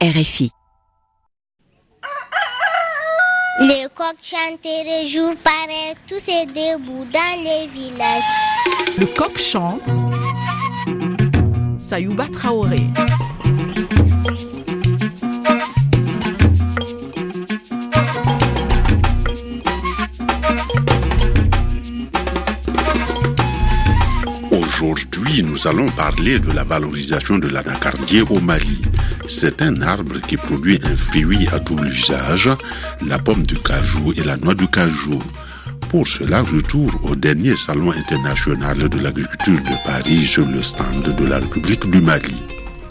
RFI. Les coqs chanteraient jour pareil, tous et debout dans les villages. Le coq chante. Sayouba Traoré. Aujourd'hui, nous allons parler de la valorisation de l'anacardier au Mali. C'est un arbre qui produit un fruit à double usage, la pomme de cajou et la noix de cajou. Pour cela, retour au dernier salon international de l'agriculture de Paris sur le stand de la République du Mali.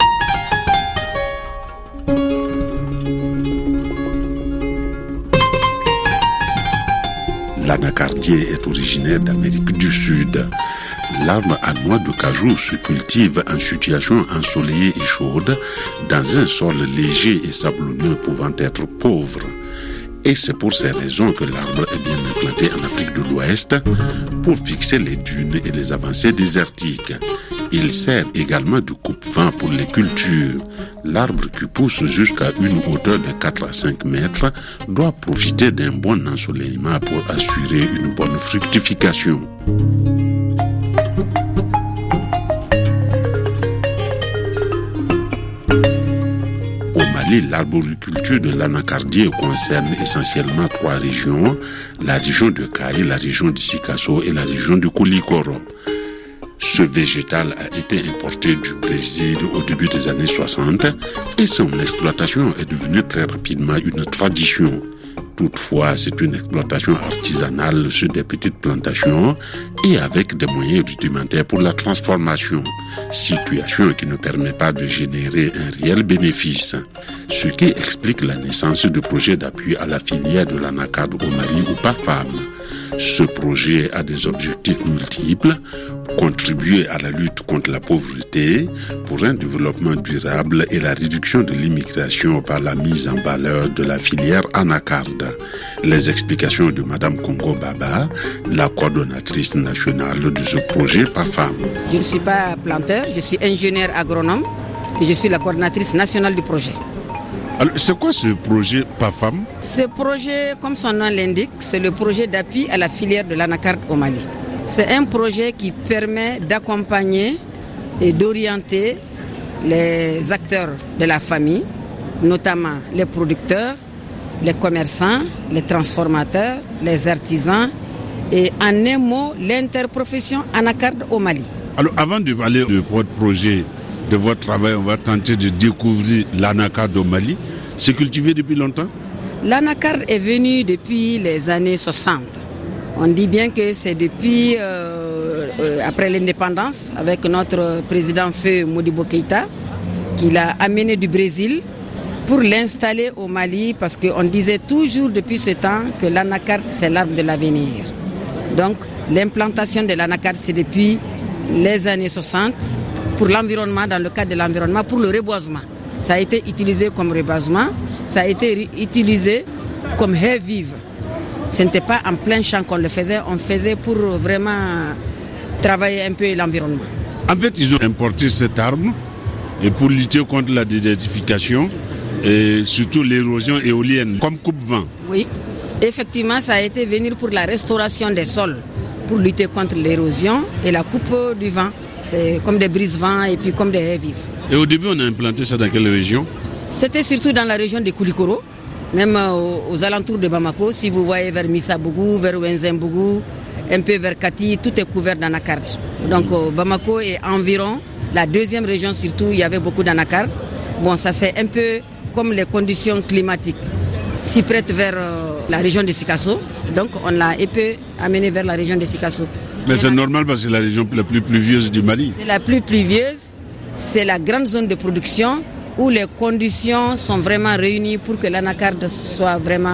L'anacardier est originaire d'Amérique du Sud. L'arbre à noix de cajou se cultive en situation ensoleillée et chaude, dans un sol léger et sablonneux pouvant être pauvre. Et c'est pour ces raisons que l'arbre est bien implanté en Afrique de l'Ouest pour fixer les dunes et les avancées désertiques. Il sert également de coupe-vent pour les cultures. L'arbre qui pousse jusqu'à une hauteur de 4 à 5 mètres doit profiter d'un bon ensoleillement pour assurer une bonne fructification. L'arboriculture de l'anacardier concerne essentiellement 3 régions, la région de Kaï, la région de Sikasso et la région de Koulikoro. Ce végétal a été importé du Brésil au début des années 60 et son exploitation est devenue très rapidement une tradition. Toutefois, c'est une exploitation artisanale sur des petites plantations et avec des moyens rudimentaires pour la transformation, situation qui ne permet pas de générer un réel bénéfice, ce qui explique la naissance du projet d'appui à la filière de l'anacarde au Mali ou PAFAM. Ce projet a des objectifs multiples: contribuer à la lutte contre la pauvreté, pour un développement durable et la réduction de l'immigration par la mise en valeur de la filière anacarde. Les explications de Madame Congo Baba, la coordonnatrice nationale de ce projet PAFAM. Je ne suis pas planteur, je suis ingénieur agronome et je suis la coordonnatrice nationale du projet. Alors, c'est quoi ce projet PAFAM? Ce projet, comme son nom l'indique, c'est le projet d'appui à la filière de l'anacarde au Mali. C'est un projet qui permet d'accompagner et d'orienter les acteurs de la famille, notamment les producteurs, les commerçants, les transformateurs, les artisans et en un mot, l'interprofession anacarde au Mali. Alors, avant de parler de votre projet, de votre travail, on va tenter de découvrir l'anacarde au Mali. C'est cultivé depuis longtemps? L'anacarde est venue depuis les années 60. On dit bien que c'est depuis après l'indépendance, avec notre président feu Modibo Keïta, qu'il a amené du Brésil pour l'installer au Mali, parce qu'on disait toujours depuis ce temps que l'anacarde, c'est l'arbre de l'avenir. Donc l'implantation de l'anacarde, c'est depuis les années 60 pour l'environnement, dans le cadre de l'environnement, pour le reboisement. Ça a été utilisé comme reboisement, ça a été utilisé comme haie vive. Ce n'était pas en plein champ qu'on le faisait, on faisait pour vraiment travailler un peu l'environnement. En fait, ils ont importé cet arbre et pour lutter contre la désertification et surtout l'érosion éolienne, comme coupe-vent. Oui, effectivement, ça a été venir pour la restauration des sols, pour lutter contre l'érosion et la coupe du vent. C'est comme des brise-vents et puis comme des haies vives. Et au début, on a implanté ça dans quelle région? C'était surtout dans la région de Koulikoro, même aux alentours de Bamako. Si vous voyez vers Missabougou, vers Wenzembougou, un peu vers Kati, tout est couvert d'anacarde. Donc Bamako est environ la deuxième région, surtout, il y avait beaucoup d'anacarde. Bon, ça c'est un peu comme les conditions climatiques s'y prêtent vers la région de Sikasso. Donc on l'a un peu amené vers la région de Sikasso. Mais c'est normal parce que c'est la région la plus pluvieuse du Mali. C'est la plus pluvieuse, c'est la grande zone de production où les conditions sont vraiment réunies pour que l'anacarde soit vraiment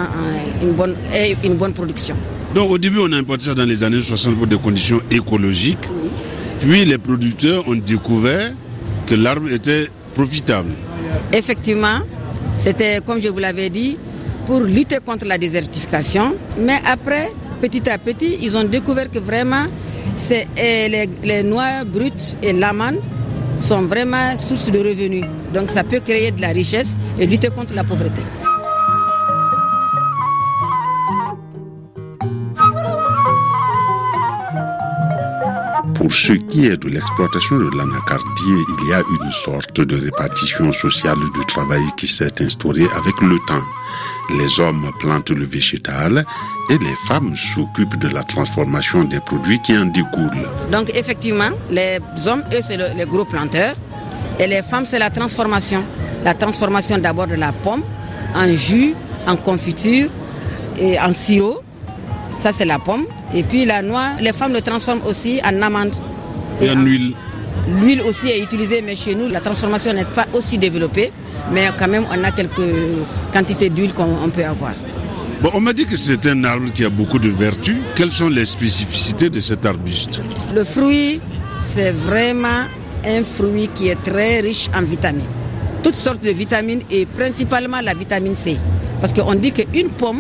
une bonne production. Donc au début on a importé ça dans les années 60 pour des conditions écologiques. Oui. Puis les producteurs ont découvert que l'arbre était profitable. Effectivement, c'était comme je vous l'avais dit, pour lutter contre la désertification. Mais après, petit à petit, ils ont découvert que vraiment, c'est les noix brutes et l'amande sont vraiment source de revenus. Donc ça peut créer de la richesse et lutter contre la pauvreté. Pour ce qui est de l'exploitation de l'anacardier, il y a une sorte de répartition sociale du travail qui s'est instaurée avec le temps. Les hommes plantent le végétal et les femmes s'occupent de la transformation des produits qui en découlent. Donc effectivement, les hommes, eux, c'est les gros planteurs et les femmes, c'est la transformation. La transformation d'abord de la pomme en jus, en confiture et en sirop. Ça, c'est la pomme. Et puis la noix, les femmes le transforment aussi en amande. Et en huile. L'huile aussi est utilisée, mais chez nous, la transformation n'est pas aussi développée. Mais quand même, on a quelques quantités d'huile qu'on peut avoir. Bon, on m'a dit que c'est un arbre qui a beaucoup de vertus. Quelles sont les spécificités de cet arbuste? Le fruit, c'est vraiment un fruit qui est très riche en vitamines. Toutes sortes de vitamines et principalement la vitamine C. Parce qu'on dit qu'une pomme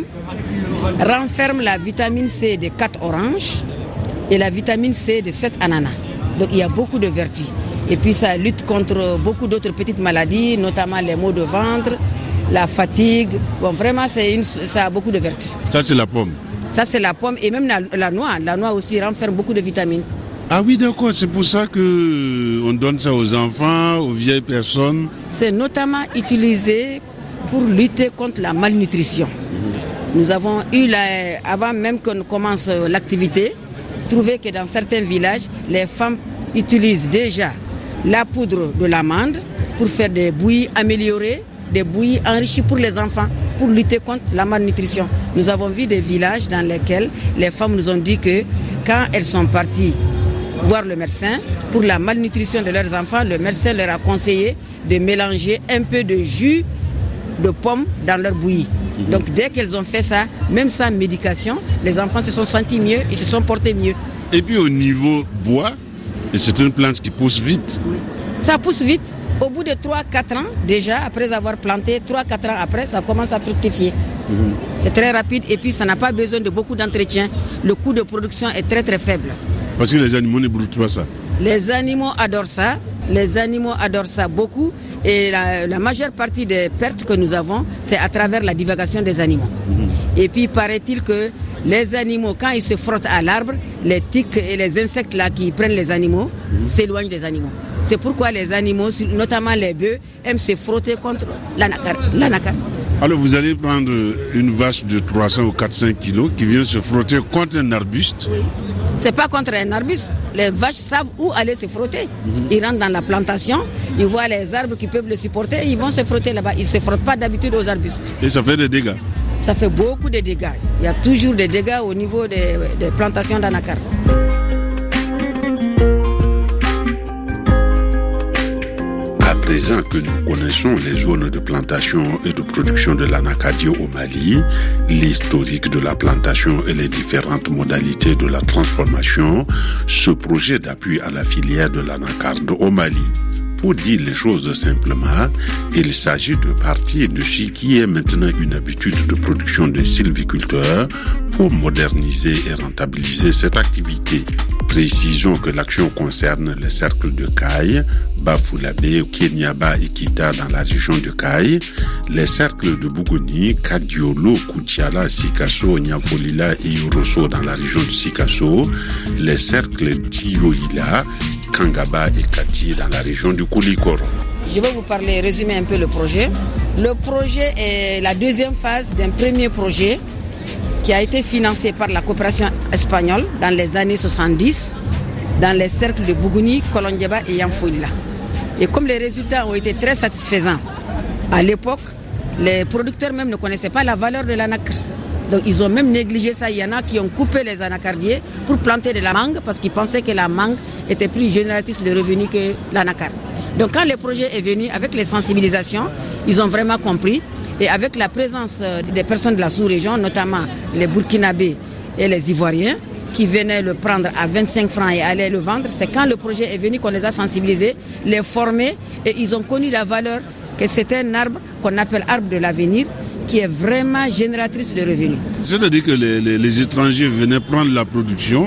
renferme la vitamine C de 4 oranges et la vitamine C de 7 ananas. Donc il y a beaucoup de vertus. Et puis ça lutte contre beaucoup d'autres petites maladies, notamment les maux de ventre, la fatigue. Bon, vraiment, ça a beaucoup de vertus. Ça, c'est la pomme? Ça, c'est la pomme et même la noix. La noix aussi renferme beaucoup de vitamines. Ah oui, d'accord. C'est pour ça qu'on donne ça aux enfants, aux vieilles personnes. C'est notamment utilisé pour lutter contre la malnutrition. Nous avons eu, avant même qu'on commence l'activité, trouvé que dans certains villages, les femmes utilisent déjà la poudre de l'amande pour faire des bouillies améliorées, des bouillies enrichies pour les enfants, pour lutter contre la malnutrition. Nous avons vu des villages dans lesquels les femmes nous ont dit que quand elles sont parties voir le médecin pour la malnutrition de leurs enfants, le médecin leur a conseillé de mélanger un peu de jus de pomme dans leur bouillie. Donc dès qu'elles ont fait ça, même sans médication, les enfants se sont sentis mieux et se sont portés mieux. Et puis au niveau bois, c'est une plante qui pousse vite. Ça pousse vite. Au bout de 3-4 ans, déjà, après avoir planté, 3-4 ans après, ça commence à fructifier. C'est très rapide et puis ça n'a pas besoin de beaucoup d'entretien. Le coût de production est très très faible. Parce que les animaux ne broutent pas ça. Les animaux adorent ça. Les animaux adorent ça beaucoup. Et la majeure partie des pertes que nous avons, c'est à travers la divagation des animaux. Et puis, paraît-il que les animaux, quand ils se frottent à l'arbre, les tiques et les insectes là qui prennent les animaux s'éloignent des animaux. C'est pourquoi les animaux, notamment les bœufs, aiment se frotter contre l'anacarde. Alors vous allez prendre une vache de 300 ou 400 kilos qui vient se frotter contre un arbuste. C'est pas contre un arbuste. Les vaches savent où aller se frotter. Ils rentrent dans la plantation, ils voient les arbres qui peuvent le supporter, ils vont se frotter là-bas. Ils ne se frottent pas d'habitude aux arbustes. Et ça fait des dégâts? Ça fait beaucoup de dégâts. Il y a toujours des dégâts au niveau des plantations d'anacarde. À présent que nous connaissons les zones de plantation et de production de l'anacardier au Mali, l'historique de la plantation et les différentes modalités de la transformation, ce projet d'appui à la filière de l'anacarde au Mali. Pour dire les choses simplement, il s'agit de partir de ce qui est maintenant une habitude de production de sylviculteurs pour moderniser et rentabiliser cette activité. Précisons que l'action concerne les cercles de Caille, Bafulabe, Kenyaba et Kita dans la région de Caille, les cercles de Bougouni, Kadiolo, Koutiala, Sikasso, Nyafolila et Yoroso dans la région de Sikasso, les cercles d'Iyoïla, Kangaba et Kati dans la région du Koulikoro. Je vais vous résumer un peu le projet. Le projet est la deuxième phase d'un premier projet qui a été financé par la coopération espagnole dans les années 70 dans les cercles de Bougouni, Kolondiaba et Yamfoila. Et comme les résultats ont été très satisfaisants, à l'époque, les producteurs même ne connaissaient pas la valeur de l'anacarde. Donc ils ont même négligé ça. Il y en a qui ont coupé les anacardiers pour planter de la mangue parce qu'ils pensaient que la mangue était plus génératrice de revenus que l'anacarde. Donc quand le projet est venu avec les sensibilisations, ils ont vraiment compris. Et avec la présence des personnes de la sous-région, notamment les Burkinabés et les Ivoiriens, qui venaient le prendre à 25 francs et allaient le vendre, c'est quand le projet est venu qu'on les a sensibilisés, les formés, et ils ont connu la valeur que c'est un arbre qu'on appelle arbre de l'avenir, qui est vraiment génératrice de revenus. C'est-à-dire que les étrangers venaient prendre la production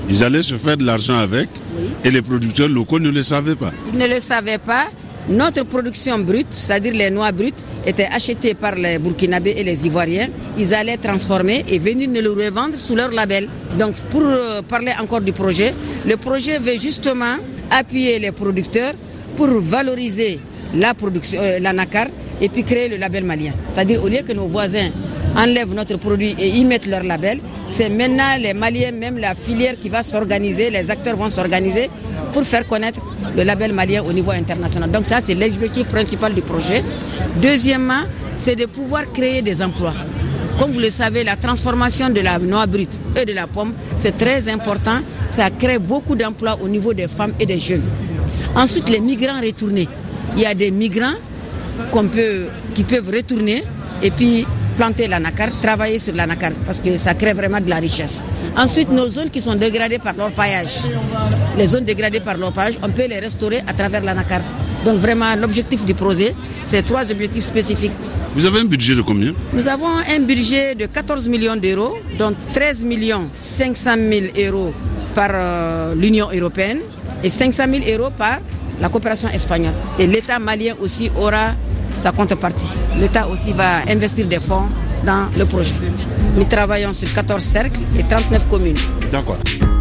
ils allaient se faire de l'argent avec, et les producteurs locaux ne le savaient pas. Ils ne le savaient pas. Notre production brute, c'est-à-dire les noix brutes, était achetée par les Burkinabés et les Ivoiriens. Ils allaient transformer et venir nous le revendre sous leur label. Donc pour parler encore du projet, le projet veut justement appuyer les producteurs pour valoriser la production, l'anacarde, et puis créer le label malien. C'est-à-dire au lieu que nos voisins enlèvent notre produit et y mettent leur label, c'est maintenant les Maliens, même la filière qui va s'organiser, les acteurs vont s'organiser pour faire connaître le label malien au niveau international. Donc ça, c'est l'objectif principal du projet. Deuxièmement, c'est de pouvoir créer des emplois. Comme vous le savez, la transformation de la noix brute et de la pomme, c'est très important. Ça crée beaucoup d'emplois au niveau des femmes et des jeunes. Ensuite, les migrants retournés. Il y a des migrants qui peuvent retourner et puis planter l'anacarde, travailler sur l'anacarde, parce que ça crée vraiment de la richesse. Ensuite, nos zones qui sont dégradées par l'orpaillage. Les zones dégradées par l'orpaillage, on peut les restaurer à travers l'anacarde. Donc vraiment, l'objectif du projet, c'est 3 objectifs spécifiques. Vous avez un budget de combien? Nous avons un budget de 14 millions d'euros, dont 13 500 000 euros par l'Union européenne et 500 000 euros par la coopération espagnole. Et l'État malien aussi aura sa contrepartie. L'État aussi va investir des fonds dans le projet. Nous travaillons sur 14 cercles et 39 communes. D'accord.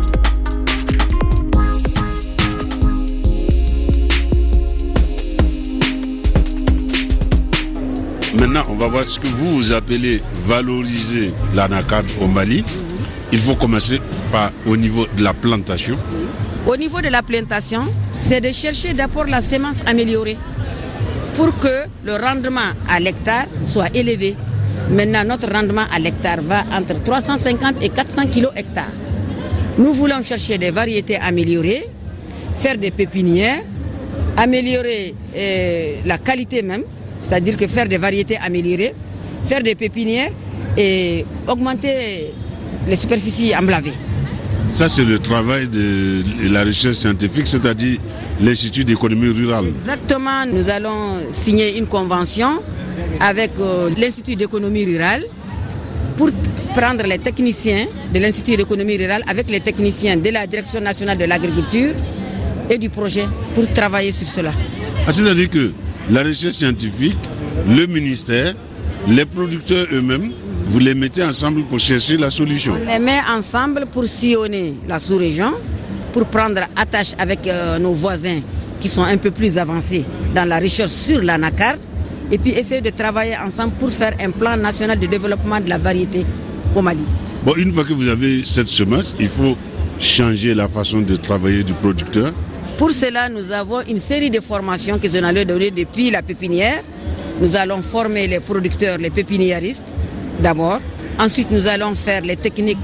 Maintenant, on va voir ce que vous appelez valoriser l'anacarde au Mali. Il faut commencer au niveau de la plantation. Au niveau de la plantation, c'est de chercher d'abord la semence améliorée pour que le rendement à l'hectare soit élevé. Maintenant, notre rendement à l'hectare va entre 350 et 400 kg hectare. Nous voulons chercher des variétés améliorées, faire des pépinières, améliorer la qualité même, c'est-à-dire que faire des variétés améliorées, faire des pépinières et augmenter les superficies emblavées. Ça, c'est le travail de la recherche scientifique, c'est-à-dire l'Institut d'économie rurale. Exactement. Nous allons signer une convention avec l'Institut d'économie rurale pour prendre les techniciens de l'Institut d'économie rurale avec les techniciens de la Direction nationale de l'agriculture et du projet pour travailler sur cela. C'est-à-dire que la recherche scientifique, le ministère, les producteurs eux-mêmes, vous les mettez ensemble pour chercher la solution. On les met ensemble pour sillonner la sous-région, pour prendre attache avec nos voisins qui sont un peu plus avancés dans la recherche sur l'anacarde et puis essayer de travailler ensemble pour faire un plan national de développement de la variété au Mali. Bon, une fois que vous avez cette semence, il faut changer la façon de travailler du producteur. Pour cela, nous avons une série de formations que nous allons donner depuis la pépinière. Nous allons former les producteurs, les pépiniéristes d'abord. Ensuite, nous allons faire les techniques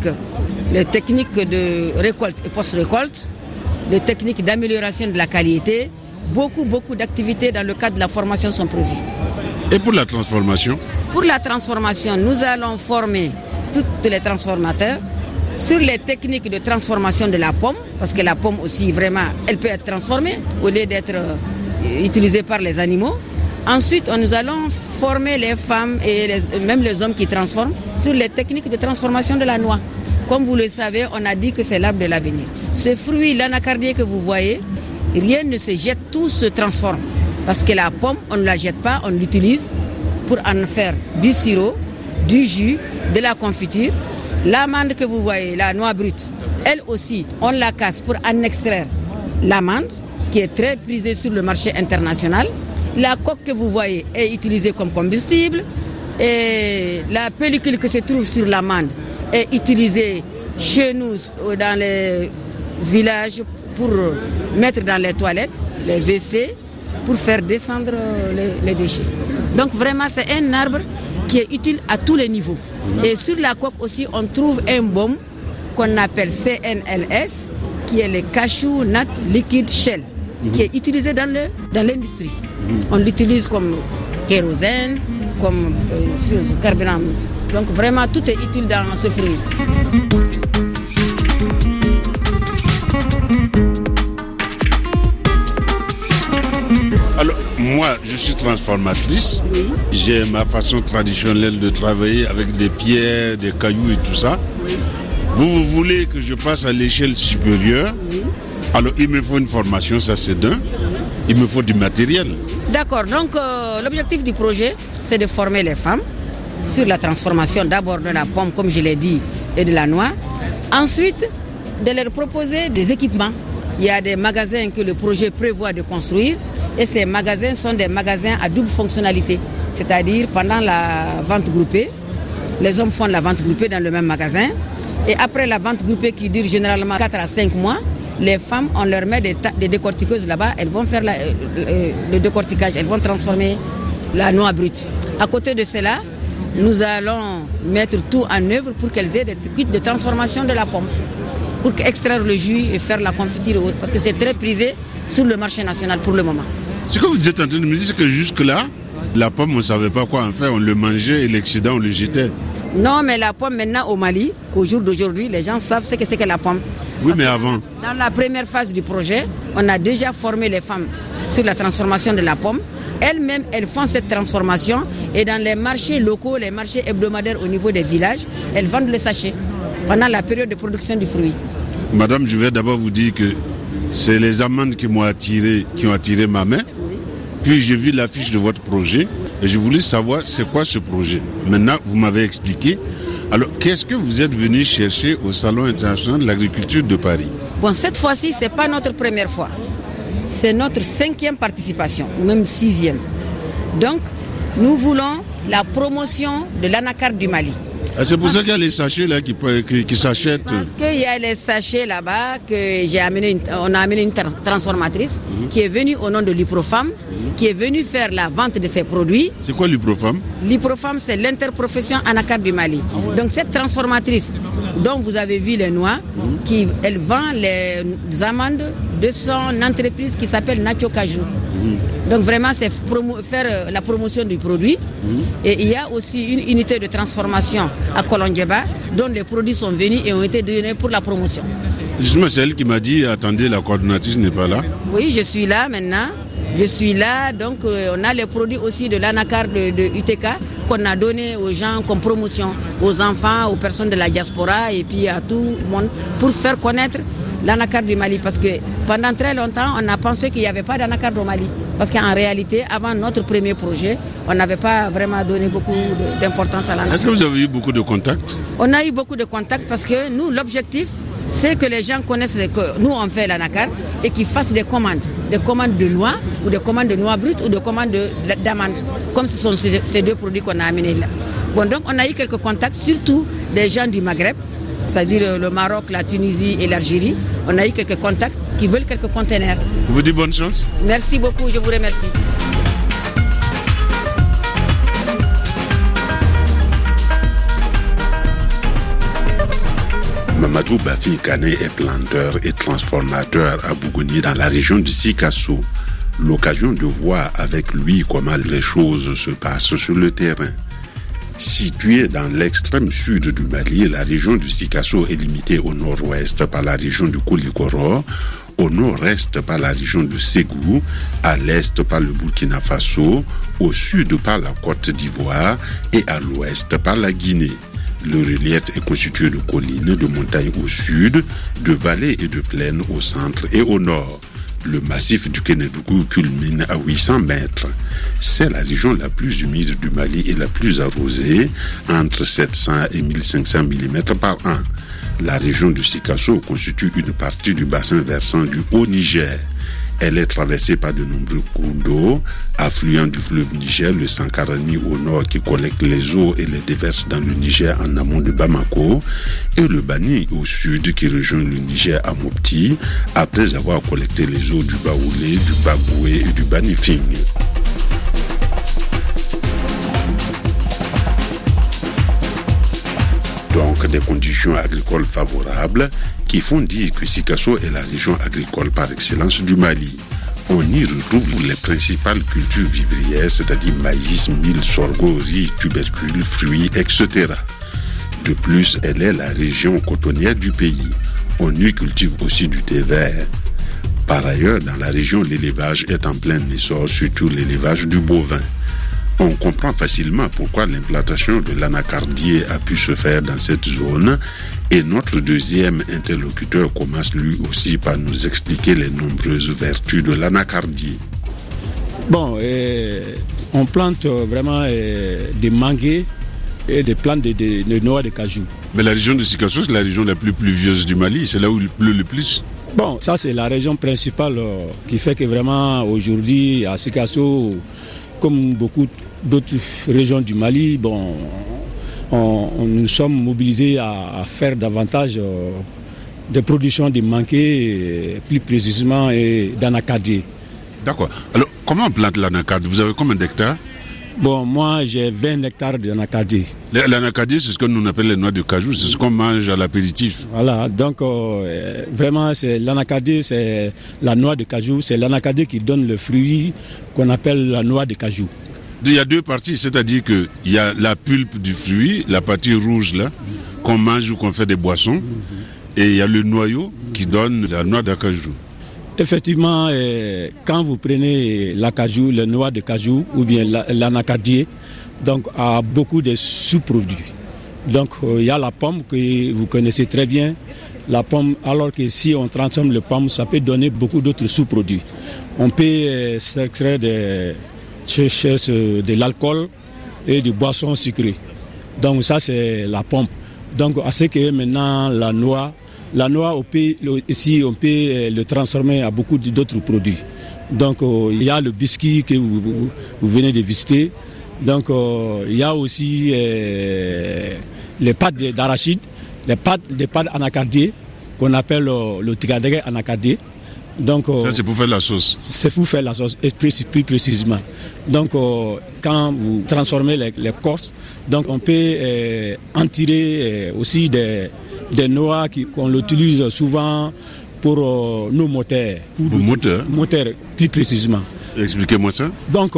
de récolte et post-récolte, les techniques d'amélioration de la qualité. Beaucoup d'activités dans le cadre de la formation sont prévues. Et pour la transformation? Pour la transformation, nous allons former tous les transformateurs sur les techniques de transformation de la pomme, parce que la pomme aussi, vraiment, elle peut être transformée au lieu d'être utilisée par les animaux. Ensuite, nous allons former les femmes et même les hommes qui transforment sur les techniques de transformation de la noix. Comme vous le savez, on a dit que c'est l'arbre de l'avenir. Ce fruit, l'anacardier que vous voyez, rien ne se jette, tout se transforme. Parce que la pomme, on ne la jette pas, on l'utilise pour en faire du sirop, du jus, de la confiture. L'amande que vous voyez, la noix brute, elle aussi, on la casse pour en extraire l'amande, qui est très prisée sur le marché international. La coque que vous voyez est utilisée comme combustible et la pellicule que se trouve sur l'amande est utilisée chez nous dans les villages pour mettre dans les toilettes, les WC, pour faire descendre les déchets. Donc vraiment c'est un arbre qui est utile à tous les niveaux. Et sur la coque aussi on trouve un baume qu'on appelle CNLS qui est le cashew nut liquid shell, qui est utilisé dans l'industrie. On l'utilise comme kérosène, comme carburant. Donc vraiment tout est utile dans ce fruit. Alors moi je suis transformatrice, oui. J'ai ma façon traditionnelle de travailler avec des pierres, des cailloux et tout ça. Oui. Vous voulez que je passe à l'échelle supérieure? Oui. Alors il me faut une formation, ça c'est d'un. Il me faut du matériel. D'accord, donc l'objectif du projet, c'est de former les femmes sur la transformation d'abord de la pomme, comme je l'ai dit, et de la noix. Ensuite, de leur proposer des équipements. Il y a des magasins que le projet prévoit de construire et ces magasins sont des magasins à double fonctionnalité. C'est-à-dire pendant la vente groupée, les hommes font la vente groupée dans le même magasin et après la vente groupée qui dure généralement 4 à 5 mois, les femmes, on leur met des décortiqueuses là-bas, elles vont faire le décortiquage, elles vont transformer la noix brute. À côté de cela, nous allons mettre tout en œuvre pour qu'elles aient des kits de transformation de la pomme, pour extraire le jus et faire la confiture et autres, parce que c'est très prisé sur le marché national pour le moment. Ce que vous êtes en train de me dire, c'est que jusque-là, la pomme, on ne savait pas quoi en faire, on le mangeait et l'excédent, on le jetait. Non, mais la pomme maintenant au Mali, au jour d'aujourd'hui, les gens savent ce que c'est que la pomme. Oui, mais avant. Dans la première phase du projet, on a déjà formé les femmes sur la transformation de la pomme. Elles-mêmes, elles font cette transformation et dans les marchés locaux, les marchés hebdomadaires au niveau des villages, elles vendent le sachet pendant la période de production du fruit. Madame, je vais d'abord vous dire que c'est les amandes qui ont attiré ma main. Puis j'ai vu l'affiche de votre projet et je voulais savoir c'est quoi ce projet. Maintenant, vous m'avez expliqué. Alors, qu'est-ce que vous êtes venu chercher au Salon international de l'agriculture de Paris? Bon, cette fois-ci, ce n'est pas notre première fois. C'est notre 5e participation, ou même 6e. Donc, nous voulons la promotion de l'anacarde du Mali. Ah, c'est pour ça qu'il y a les sachets là qui s'achètent. Parce qu'il y a les sachets là-bas que on a amené une transformatrice qui est venue au nom de l'Iprofam, qui est venue faire la vente de ces produits. C'est quoi l'Iprofam? L'Iprofam, c'est l'interprofession anacarde du Mali. Donc cette transformatrice dont vous avez vu les noix, elle vend les amandes de son entreprise qui s'appelle Nacho Cajou. Donc vraiment c'est faire la promotion du produit. Et il y a aussi une unité de transformation à Kolondjeba dont les produits sont venus et ont été donnés pour la promotion. Justement, c'est elle qui m'a dit attendez, la coordonnatrice n'est pas là. Oui, je suis là maintenant. Je suis là, donc on a les produits aussi de l'anacarde de UTK qu'on a donné aux gens comme promotion, aux enfants, aux personnes de la diaspora et puis à tout le monde pour faire connaître l'anacarde du Mali. Parce que pendant très longtemps, on a pensé qu'il n'y avait pas d'anacarde au Mali. Parce qu'en réalité, avant notre premier projet, on n'avait pas vraiment donné beaucoup d'importance à l'anacarde. Est-ce que vous avez eu beaucoup de contacts? On a eu beaucoup de contacts parce que nous, l'objectif, c'est que les gens connaissent que nous, on fait l'anacarde et qu'ils fassent des commandes de noix ou des commandes de noix brutes ou des commandes d'amandes, comme ce sont ces deux produits qu'on a amenés là. Bon, donc on a eu quelques contacts, surtout des gens du Maghreb, c'est-à-dire le Maroc, la Tunisie et l'Algérie. On a eu quelques contacts qui veulent quelques conteneurs. Je vous dis bonne chance. Merci beaucoup, je vous remercie. Mamadou Bafi Kane est planteur et transformateur à Bougouni dans la région du Sikasso. L'occasion de voir avec lui comment les choses se passent sur le terrain. Située dans l'extrême sud du Mali, la région du Sikasso est limitée au nord-ouest par la région du Koulikoro, au nord-est par la région de Ségou, à l'est par le Burkina Faso, au sud par la Côte d'Ivoire et à l'ouest par la Guinée. Le relief est constitué de collines, de montagnes au sud, de vallées et de plaines au centre et au nord. Le massif du Kénédougou culmine à 800 mètres. C'est la région la plus humide du Mali et la plus arrosée, entre 700 et 1500 mm par an. La région du Sikasso constitue une partie du bassin versant du Haut-Niger. Elle est traversée par de nombreux cours d'eau, affluents du fleuve Niger, le Sankarani au nord qui collecte les eaux et les déverse dans le Niger en amont de Bamako, et le Bani au sud qui rejoint le Niger à Mopti, après avoir collecté les eaux du Baoulé, du Bagoué et du Banifing. Donc des conditions agricoles favorables qui font dire que Sikasso est la région agricole par excellence du Mali. On y retrouve les principales cultures vivrières, c'est-à-dire maïs, mil, sorgho, riz, tubercules, fruits, etc. De plus, elle est la région cotonnière du pays. On y cultive aussi du thé vert. Par ailleurs, dans la région, l'élevage est en plein essor, surtout l'élevage du bovin. On comprend facilement pourquoi l'implantation de l'anacardier a pu se faire dans cette zone. Et notre deuxième interlocuteur commence lui aussi par nous expliquer les nombreuses vertus de l'anacardier. Bon, on plante vraiment des manguiers et des plantes de noix de cajou. Mais la région de Sikasso, c'est la région la plus pluvieuse du Mali, c'est là où il pleut le plus. Bon, ça c'est la région principale qui fait que vraiment aujourd'hui à Sikasso, comme beaucoup d'autres régions du Mali, bon, nous sommes mobilisés à faire davantage de production de manguiers, plus précisément d'anacardier. D'accord. Alors, comment on plante l'anacardier? Vous avez combien d'hectares? Bon, moi j'ai 20 hectares d'anacardier. L'anacardier, c'est ce que nous appelons les noix de cajou, c'est ce qu'on mange à l'apéritif. Voilà, donc vraiment, l'anacardier, c'est la noix de cajou, c'est l'anacardier qui donne le fruit qu'on appelle la noix de cajou. Il y a deux parties, c'est-à-dire qu'il y a la pulpe du fruit, la partie rouge là, qu'on mange ou qu'on fait des boissons, et il y a le noyau qui donne la noix de cajou. Effectivement, quand vous prenez l'acajou, le noix de cajou ou bien l'anacardier, donc a beaucoup de sous-produits. Donc il y a la pomme que vous connaissez très bien, la pomme, alors que si on transforme le pomme, ça peut donner beaucoup d'autres sous-produits. On peut s'extraire de l'alcool et des boissons sucrées. Donc ça c'est la pomme. Donc à ce que maintenant la noix, ici, on peut le transformer à beaucoup d'autres produits. Donc, il y a le biscuit que vous venez de visiter. Donc, il y a aussi les pâtes d'arachide, les pâtes anacardier, qu'on appelle le tigadege anacardier. Donc, ça, c'est pour faire la sauce. C'est pour faire la sauce, plus précisément. Donc, quand vous transformez les corses, donc on peut en tirer aussi des noix qu'on utilise souvent pour nos moteurs. Pour moteurs? Moteurs, plus précisément. Expliquez-moi ça. Donc,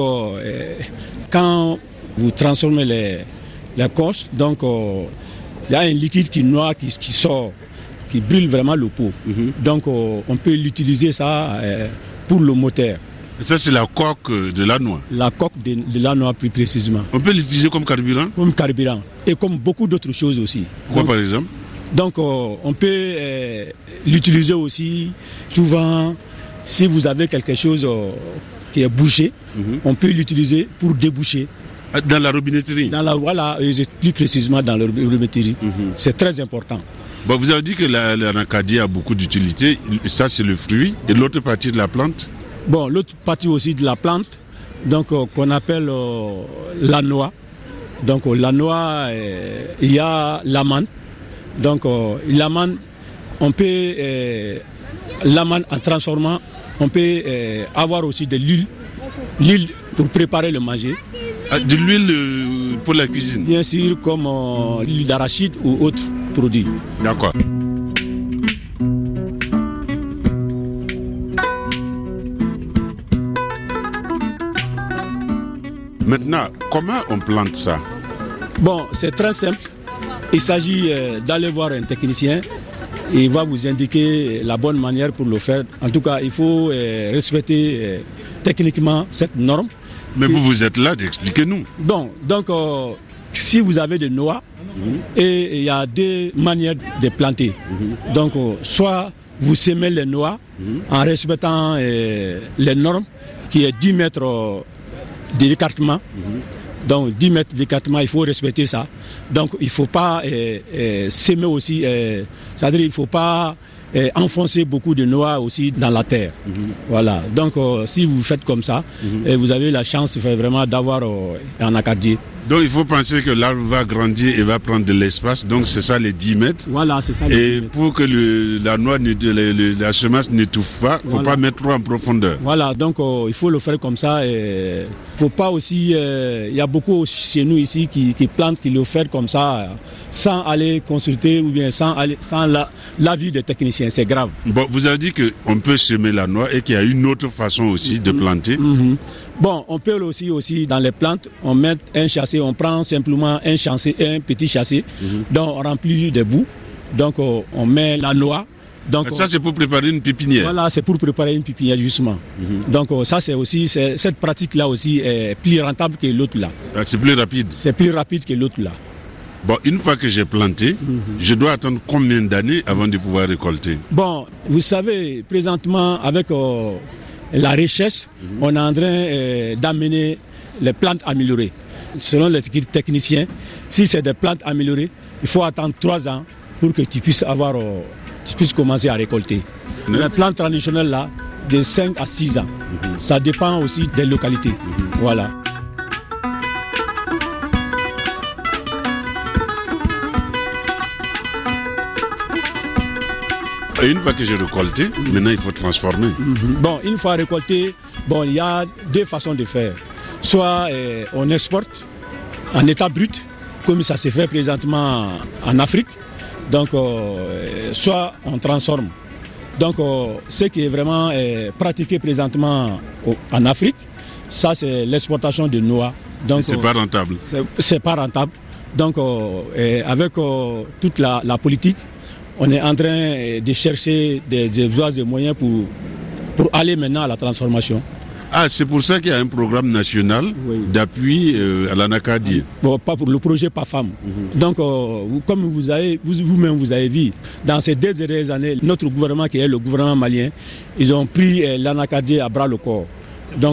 quand vous transformez les corses, donc il y a un liquide qui sort, qui brûle vraiment le pot. Donc, on peut l'utiliser ça pour le moteur. Et ça, c'est la coque de la noix. La coque de la noix, plus précisément. On peut l'utiliser comme carburant? Comme carburant. Et comme beaucoup d'autres choses aussi. Quoi, par exemple? Donc, on peut l'utiliser aussi souvent si vous avez quelque chose qui est bouché, on peut l'utiliser pour déboucher. Dans la robinetterie? Voilà, plus précisément dans la robinetterie. C'est très important. Bon, vous avez dit que l'anacardier a beaucoup d'utilité. Ça, c'est le fruit. Et l'autre partie de la plante? Bon, l'autre partie aussi de la plante, donc qu'on appelle la noix. Donc la noix, il y a l'amande. Donc l'amande, on peut l'amande en transformant, on peut avoir aussi de l'huile pour préparer le manger. De l'huile pour la cuisine? Bien sûr, comme l'huile d'arachide ou autres produits. D'accord. Maintenant, comment on plante ça? Bon, c'est très simple. Il s'agit d'aller voir un technicien. Il va vous indiquer la bonne manière pour le faire. En tout cas, il faut respecter techniquement cette norme. Mais vous êtes là d'expliquer-nous. Bon, donc, si vous avez des noix, et il y a deux manières de planter. Donc, soit vous semez les noix en respectant les normes, qui est 10 mètres d'écartement. Donc 10 mètres d'écartement, il faut respecter ça. Donc il ne faut pas semer aussi, c'est-à-dire il ne faut pas enfoncer beaucoup de noix aussi dans la terre. Voilà. Donc si vous faites comme ça, vous avez la chance vraiment d'avoir un anacardier. Donc il faut penser que l'arbre va grandir et va prendre de l'espace. Donc c'est ça les 10 mètres. Voilà, c'est ça. Et pour que la noix, la semence n'étouffe pas, il ne faut pas mettre trop en profondeur. Voilà, donc il faut le faire comme ça. Il faut pas aussi. Il y a beaucoup chez nous ici qui plantent, qui le font comme ça, sans aller consulter ou bien sans l'avis des techniciens. C'est grave. Bon, vous avez dit qu'on peut semer la noix et qu'il y a une autre façon aussi de planter. Bon, on peut aussi dans les plantes, on met un châssis, on prend simplement un petit châssis, donc on remplit des bouts. Donc on met la noix Donc, ça, c'est pour préparer une pépinière. Voilà, c'est pour préparer une pépinière, justement. Donc, ça, c'est aussi, cette pratique-là aussi est plus rentable que l'autre là. Ah, c'est plus rapide. C'est plus rapide que l'autre là. Bon, une fois que j'ai planté, je dois attendre combien d'années avant de pouvoir récolter? Bon, vous savez, présentement, avec la recherche, on est en train d'amener les plantes améliorées. Selon les techniciens, si c'est des plantes améliorées, il faut attendre 3 ans pour que tu puisses commencer à récolter. Les plantes traditionnelles là, de 5 à 6 ans. Ça dépend aussi des localités. Voilà. Et une fois que j'ai récolté, maintenant il faut transformer. Bon, une fois récolté, bon, il y a 2 façons de faire. Soit on exporte en état brut, comme ça se fait présentement en Afrique. Donc, soit on transforme. Donc, ce qui est vraiment pratiqué présentement en Afrique, ça c'est l'exportation de noix. Donc, c'est pas rentable. C'est pas rentable. Donc, avec toute la politique, on est en train de chercher des moyens pour aller maintenant à la transformation. Ah, c'est pour ça qu'il y a un programme national d'appui à l'Anacadie. Bon, pas pour le projet PAFAM. Donc, comme vous-même vous avez vu, dans ces 2 dernières années, notre gouvernement, qui est le gouvernement malien, ils ont pris l'Anacadie à bras le corps. Donc,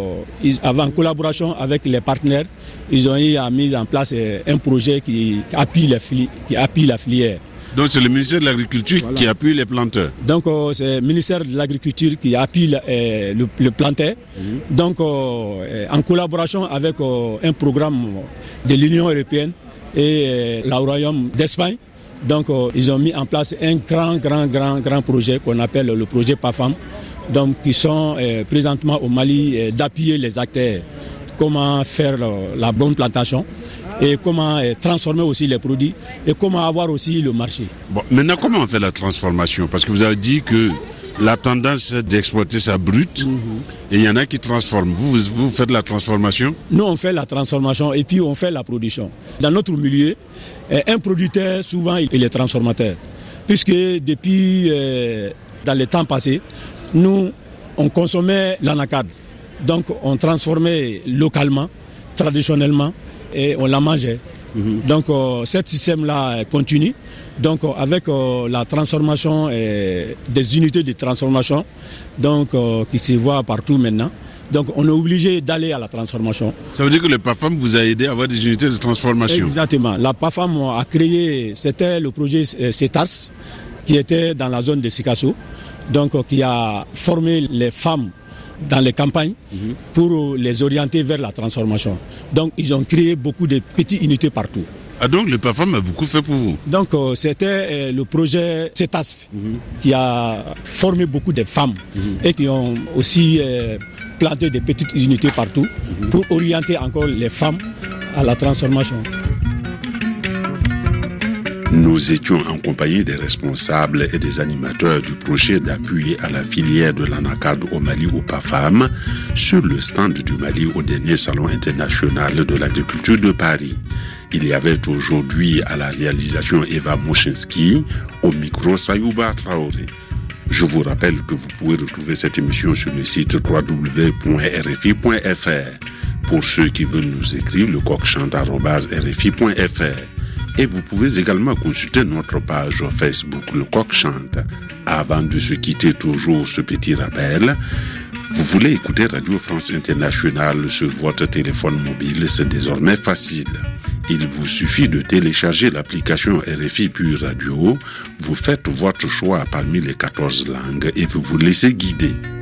en collaboration avec les partenaires, ils ont mis en place un projet qui appuie la filière. Donc c'est le ministère de l'Agriculture qui appuie les planteurs. Donc c'est le ministère de l'Agriculture qui appuie le planteur. Donc en collaboration avec un programme de l'Union européenne et le Royaume d'Espagne. Donc ils ont mis en place un grand projet qu'on appelle le projet PAFAM. Donc qui sont présentement au Mali d'appuyer les acteurs. Comment faire la bonne plantation et comment transformer aussi les produits et comment avoir aussi le marché. Bon, maintenant, comment on fait la transformation? Parce que vous avez dit que la tendance c'est d'exploiter ça brut et il y en a qui transforment. Vous faites la transformation? Nous, on fait la transformation et puis on fait la production. Dans notre milieu, un producteur, souvent, il est transformateur. Puisque depuis, dans les temps passés, nous, on consommait l'anacarde. Donc, on transformait localement, traditionnellement, et on la mangeait. Donc, ce système-là continue. Donc, avec la transformation, des unités de transformation, donc, qui se voient partout maintenant. Donc, on est obligé d'aller à la transformation. Ça veut dire que le PAFAM vous a aidé à avoir des unités de transformation? Exactement. La PAFAM a créé, c'était le projet CETAS, qui était dans la zone de Sikasso, donc qui a formé les femmes dans les campagnes pour les orienter vers la transformation. Donc ils ont créé beaucoup de petites unités partout. Ah, donc le PAFAM a beaucoup fait pour vous? Donc c'était le projet CETAS qui a formé beaucoup de femmes et qui ont aussi planté des petites unités partout pour orienter encore les femmes à la transformation. Nous étions en compagnie des responsables et des animateurs du projet d'appui à la filière de l'anacarde au Mali au PAFAM sur le stand du Mali au dernier Salon international de l'agriculture de Paris. Il y avait aujourd'hui à la réalisation Eva Moshinsky, au micro Sayouba Traoré. Je vous rappelle que vous pouvez retrouver cette émission sur le site www.rfi.fr. Pour ceux qui veulent nous écrire, le coq-chante@rfi.fr. Et vous pouvez également consulter notre page Facebook, Le Coq Chante. Avant de se quitter, toujours ce petit rappel. Vous voulez écouter Radio France Internationale sur votre téléphone mobile, c'est désormais facile. Il vous suffit de télécharger l'application RFI Pure Radio. Vous faites votre choix parmi les 14 langues et vous vous laissez guider.